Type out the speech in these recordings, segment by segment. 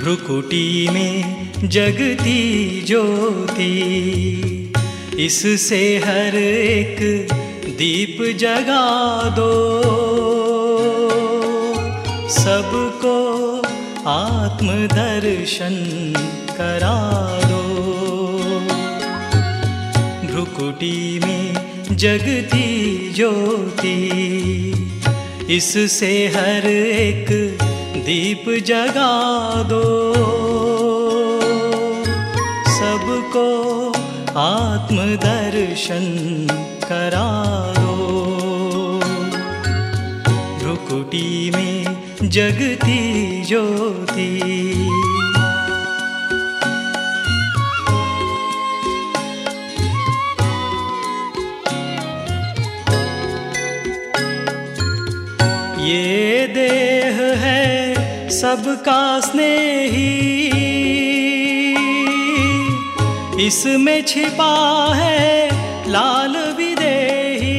भ्रुकुटी में जगती ज्योति, इससे हर एक दीप जगा दो, सबको आत्मदर्शन करा दो। भ्रुकुटी में जगती ज्योति, इससे हर एक दीप जगा दो, सबको आत्मदर्शन करा दो। भ्रुकुटी में जगती ज्योति। ये देह है सबका स्नेही, इसमें छिपा है लाल विदेही।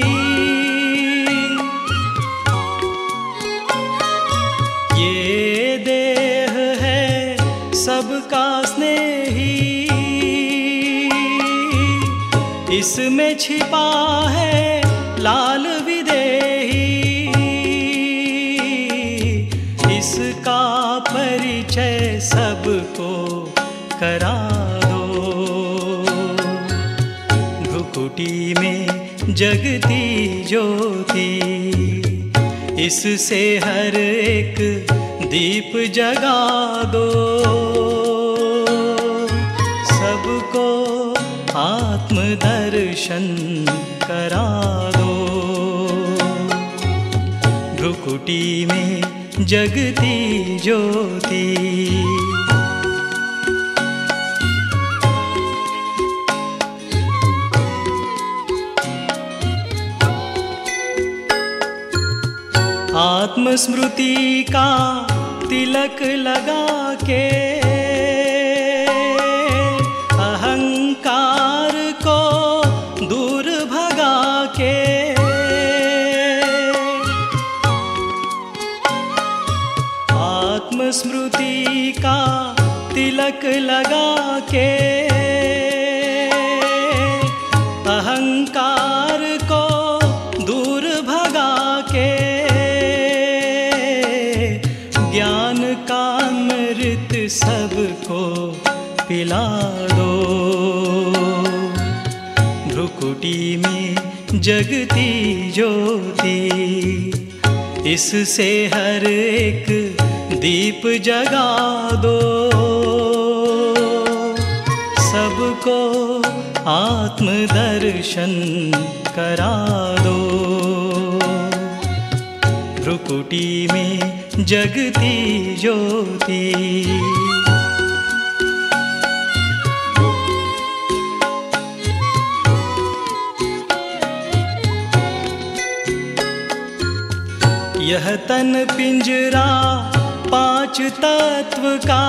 ये देह है सबका स्नेही, इसमें छिपा है लाल विदेही। इसका परिचय सबको करा दो, भ्रुकुटी में जगती ज्योति, इससे हर एक दीप जगा दो, सबको आत्मदर्शन करा दो। भ्रुकुटी में जगती ज्योति। आत्मस्मृति का तिलक लगा के, अहंकार को दूर भगा के, आत्मस्मृति का तिलक लगा के, अहंकार को दूर भगा के, ज्ञान का अमृत सबको पिला दो। भ्रुकुटी में जगती ज्योति, इससे हर एक दीप जगा दो, सबको आत्मदर्शन करा दो। भ्रुकुटी में जगती ज्योति। यह तन पिंजरा पांच तत्व का,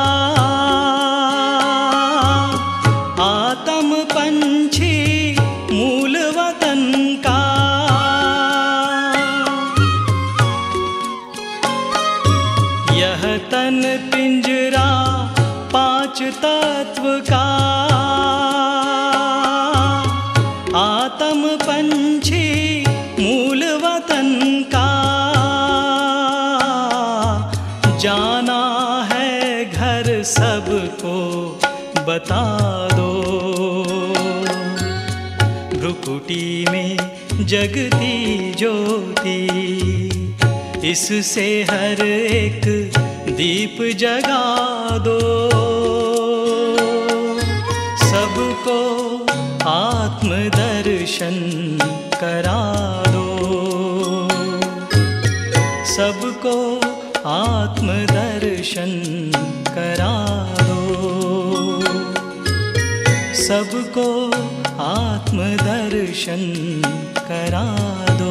आत्म पंछी मूल वतन का। यह तन पिंजरा पांच तत्व का, आत्म पंछी मूल वतन का। जाना है घर सबको बता दो, भ्रुकुटी में जगती ज्योति, इससे हर एक दीप जगा दो, सबको आत्मदर्शन करा दो, सबको आत्मदर्शन करा दो, सबको आत्मदर्शन करा दो।